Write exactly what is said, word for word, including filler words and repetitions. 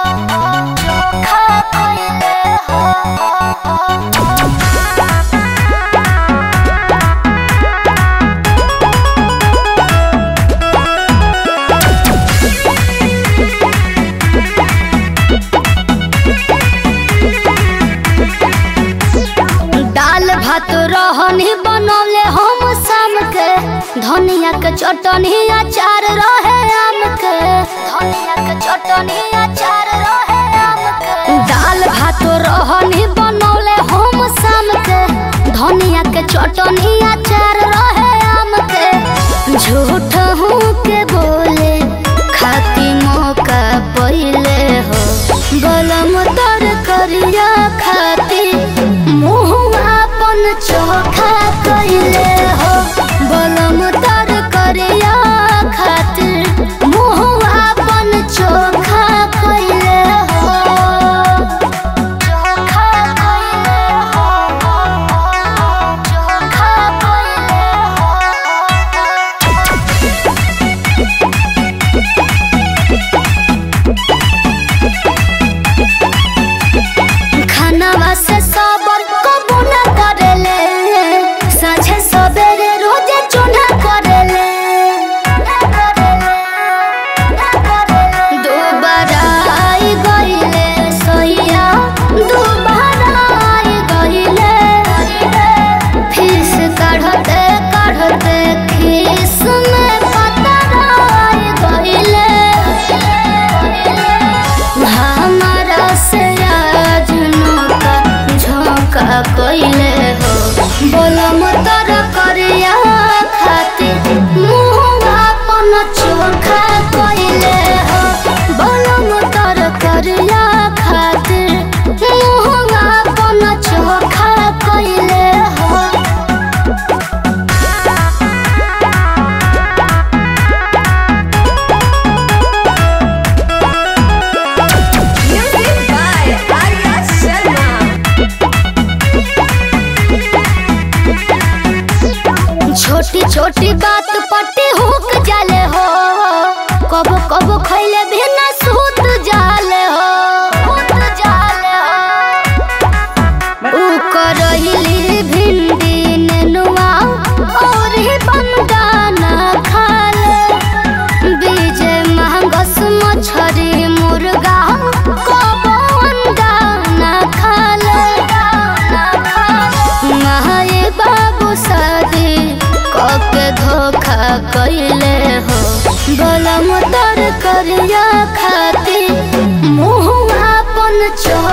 भात रहनी बनौले हम शाम के धनिया के चटनी अचार रहे आम के धनिया के चटनी अचार रहे आम के दाल भात रहनी बनौले हम शाम के धनिया के चटनी अचार रहे आम के झूठ हूँ के बोले खाती मौका पहले हो गलम तर करिया खाती मुँह चोखा कइले हो बलम तर करिया खातिर मुँह अपन चोखा कइले हो चोखा कइले हो चोखा कइले हो खाना से सबर कबू न करेले साझे सबेरे रोजे चूल्हा करेले दोबारा आई गईले सैया दोबारा आई गईले फीस काढ़ते काढ़ते खीस में पतरा आई गईले हमारा से आज नौका झोंका कइले हो बोलम तर करिया खातिर मुँह अपन चोखा कइले हो बोलम तर करिया खातिर मुँह अपन चोखा कइले हो छोटी छोटी बात पट्टी हुक जाले हो कब कब खैले भी ना सूत जाले हो सूत जाले हो उ करहिली भिंडी नेनुआ और ही बंगाना खाले बीजे महंगस मछरी मुर्गा कब अंडाना खाले माए बाबू शादी के धोखा कइले हो गलम तर करिया खाती मुँह अपन चो